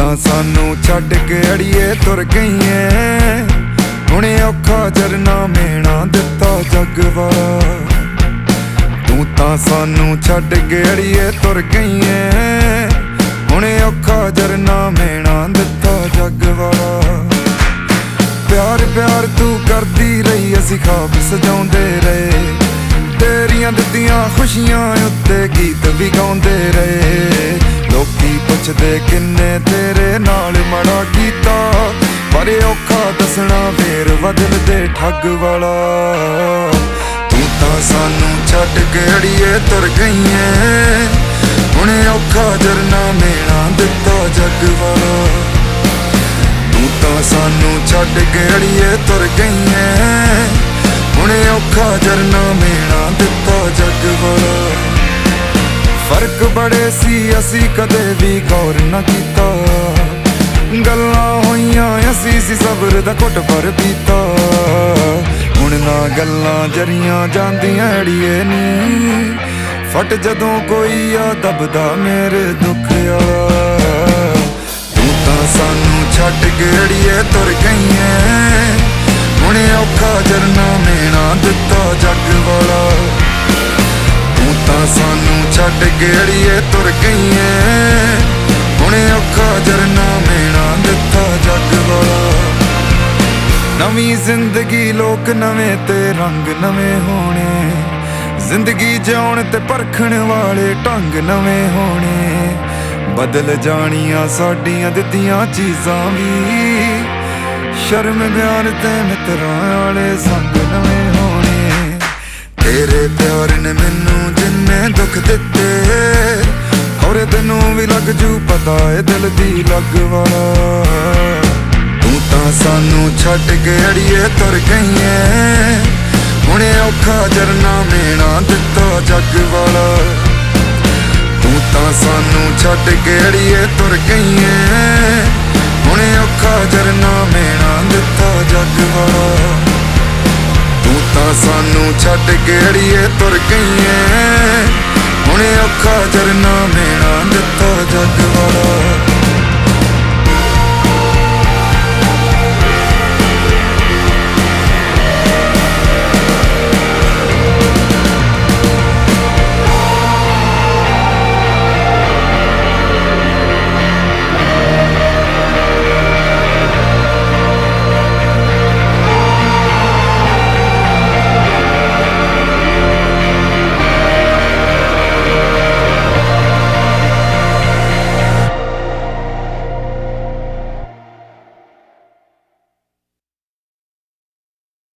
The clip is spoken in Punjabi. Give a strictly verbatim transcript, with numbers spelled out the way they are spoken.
ਤਾਂ ਸਾਨੂੰ ਛੱਡ ਕੇ ਅੜੀਏ ਤੁਰ ਗਈ ਏ। ਹੁਣੇ ਔਖਾ ਜਰਨਾ ਮੇਣਾ ਦਿੱਤਾ ਜੱਗ ਵਾਲਾ। ਤੂੰ ਤਾਂ ਸਾਨੂੰ ਛੱਡ ਕੇ ਅੜੀਏ ਤੁਰ ਗਈ ਏ। ਹੁਣੇ ਔਖਾ ਜਰਨਾ ਮੇਣਾ ਦਿੱਤਾ ਜੱਗ ਵਾਲਾ। ਪਿਆਰ ਪਿਆਰ ਤੂੰ ਕਰਦੀ ਰਹੀ, ਅਸੀਂ ਖਾਬ ਸਜਾਉਂਦੇ ਰਹੇ। ਤੇਰੀਆਂ ਦਿੱਤੀਆਂ ਖੁਸ਼ੀਆਂ ਉੱਤੇ ਗੀਤ ਵੀ ਗਾਉਂਦੇ ਰਹੇ। ਲੋਕੀ ਪੁੱਛਦੇ ਕਿੰਨੇ ਤੇਰੇ ਨਾਲ ਮਾੜਾ ਕੀਤਾ, ਪਰ ਔਖਾ ਦੱਸਣਾ ਫੇਰ ਬਦਲਦੇ ਠੱਗ ਵਾਲਾ। ਤੂੰ ਤਾਂ ਸਾਨੂੰ ਛੱਡ ਕੇ ਅੜੀਏ ਤੁਰ ਗਈ ਏ। ਹੁਣੇ ਔਖਾ ਜਰਨਾ ਮੇਣਾ ਦਿੱਤਾ ਜੱਗ ਵਾਲਾ। ਤੂੰ ਤਾਂ ਸਾਨੂੰ ਛੱਡ ਕੇ ਅੜੀਏ ਤੁਰ ਗਈ ਏ। ਹੁਣੇ ਔਖਾ ਜਰਨਾ ਮੇਣਾ ਦਿੱਤਾ ਜੱਗ ਵਾਲਾ। ਫਰਕ ਬੜੇ ਸੀ ਅਸੀਂ ਕਦੇ ਵੀ ਗੌਰ ਨਾ ਕੀਤਾ। ਗੱਲਾਂ ਹੋਈਆਂ ਅਸੀਂ ਸੀ ਸਬਰ ਦਾ ਘੁੱਟ ਭਰ ਪੀਤਾ। ਹੁਣ ਨਾ ਗੱਲਾਂ ਜਰੀਆਂ ਜਾਂਦੀਆਂ ਅੜੀਏ ਨੀ। ਫਟ ਜਦੋਂ ਕੋਈ ਆ ਦਬਦਾ ਮੇਰੇ ਦੁੱਖ ਵਾਲਾ। ਤੂੰ ਤਾਂ ਸਾਨੂੰ ਛੱਡ ਕੇ ਅੜੀਏ ਤੁਰ ਗਈ ਏ। ਹੁਣੇ ਔਖਾ ਜਰਨਾ ਮੇਣਾ ਦਿੱਤਾ ਜੱਗ ਵਾਲਾ। ਤੂੰ ਤਾਂ ਸਾਨੂੰ ਛੱਡ ਕੇ ਅੜੀਏ ਤੁਰ ਗਈ ਏ। ਹੁਣੇ ਔਖਾ ਜਰਨਾ ਮੇਣਾ ਦਿੱਤਾ ਜੱਗ ਵਾਲਾ। ਨਵੀਂ ਜ਼ਿੰਦਗੀ ਲੋਕ ਨਵੇਂ ਤੇ ਰੰਗ ਨਵੇਂ ਹੋਣੇ। ਜ਼ਿੰਦਗੀ ਜਿਉਣ ਤੇ ਪਰਖਣ ਵਾਲੇ ਢੰਗ ਨਵੇਂ ਹੋਣੇ। ਬਦਲ ਜਾਣੀਆਂ ਸਾਡੀਆਂ ਦਿੱਤੀਆਂ ਚੀਜ਼ਾਂ ਵੀ। ਸ਼ਰਮ ਬਿਆਨ ਤੇ ਮਿੱਤਰਾਂ ਵਾਲੇ ਸੰਗ ਨਵੇਂ ਹੋਣੇ। ਤੇਰੇ ਪਿਆਰ ਨੇ ਮੈਨੂੰ ਜਿੰਨੇ ਦੁੱਖ ਦਿੱਤੇ, ਔਰੇ ਤੈਨੂੰ ਵੀ ਲੱਗ ਜੂ ਪਤਾ ਏ ਦਿਲ ਦੀ ਲੱਗ ਵਾਲਾ। ਤੂੰ ਤਾਂ ਸਾਨੂੰ ਛੱਡ ਕੇ ਅੜੀਏ ਤੁਰ ਗਈ ਏ। ਹੁਣੇ ਔਖਾ ਜਰਨਾ ਮੇਣਾ ਦਿੱਤਾ ਜੱਗ ਵਾਲਾ। ਤੂੰ ਤਾਂ ਸਾਨੂੰ ਛੱਡ ਕੇ ਅੜੀਏ ਤੁਰ ਗਈ ਏ। ਹੁਣੇ ਔਖਾ ਜਰਨਾ ਮੇਣਾ ਦਿੱਤਾ ਜੱਗ ਵਾਲਾ। ਤੂੰ ਤਾਂ ਸਾਨੂੰ ਛੱਡ ਕੇ ਅੜੀਏ ਤੁਰ ਗਈ ਏ। ਹੁਣੇ ਔਖਾ ਜਰਨਾ ਮੇਣਾ ਦਿੱਤਾ ਜੱਗ ਵਾਲਾ।